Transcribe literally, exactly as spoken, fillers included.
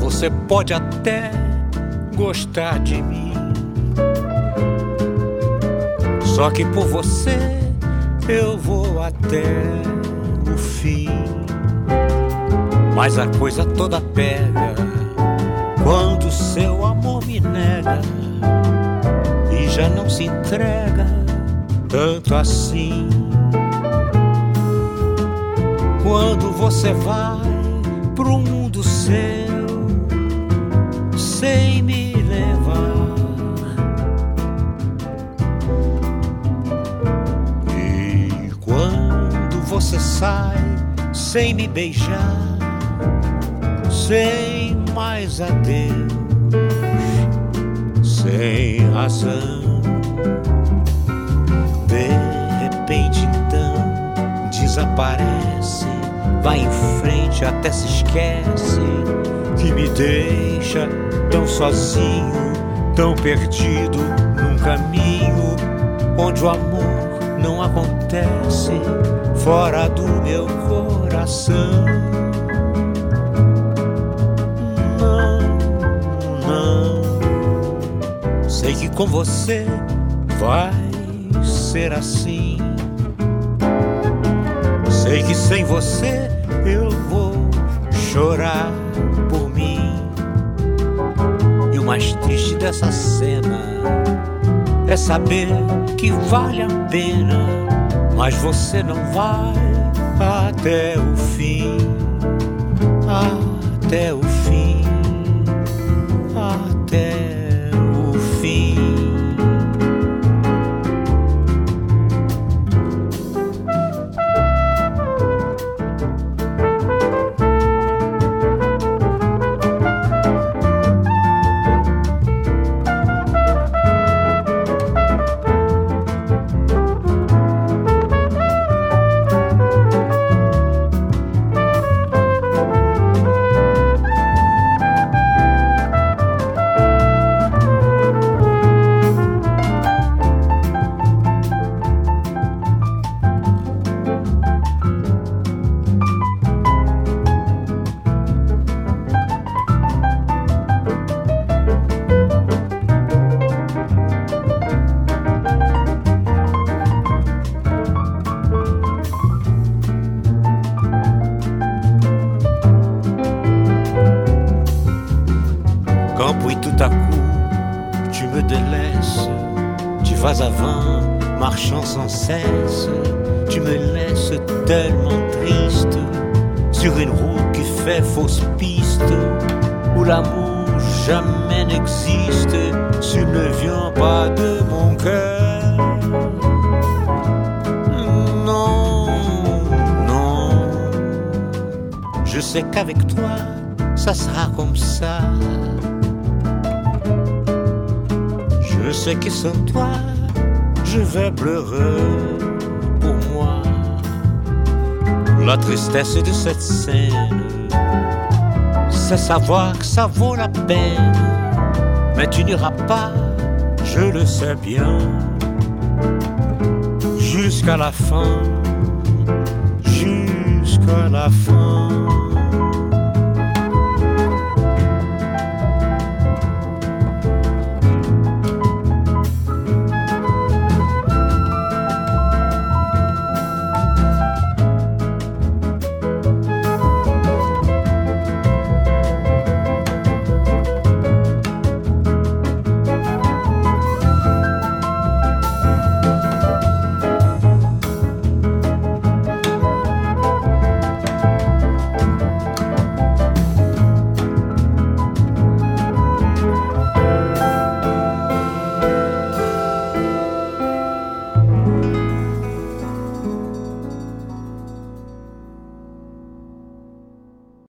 Você pode até gostar de mim, só que por você eu vou até o fim. Mas a coisa toda pega quando seu amor me nega e já não se entrega tanto assim. Quando você vai pro mundo seu sem me levar, e quando você sai sem me beijar, sem mais adeus, sem razão, de repente então desaparece, vai em frente até se esquece, que me deixa tão sozinho, tão perdido num caminho onde o amor não acontece, fora do meu coração. Não, não, sei que com você vai ser assim. Sei que sem você eu vou chorar por mim. E o mais triste dessa cena é saber que vale a pena, mas você não vai até o fim, até o fim, até o fim. Sans cesse, tu me laisses tellement triste sur une route qui fait fausse piste, où l'amour jamais n'existe s'il ne vient pas de mon cœur. Non, non, je sais qu'avec toi ça sera comme ça. Je sais que sans toi je vais pleurer pour moi. La tristesse de cette scène, c'est savoir que ça vaut la peine, mais tu n'iras pas, je le sais bien, jusqu'à la fin, jusqu'à la fin.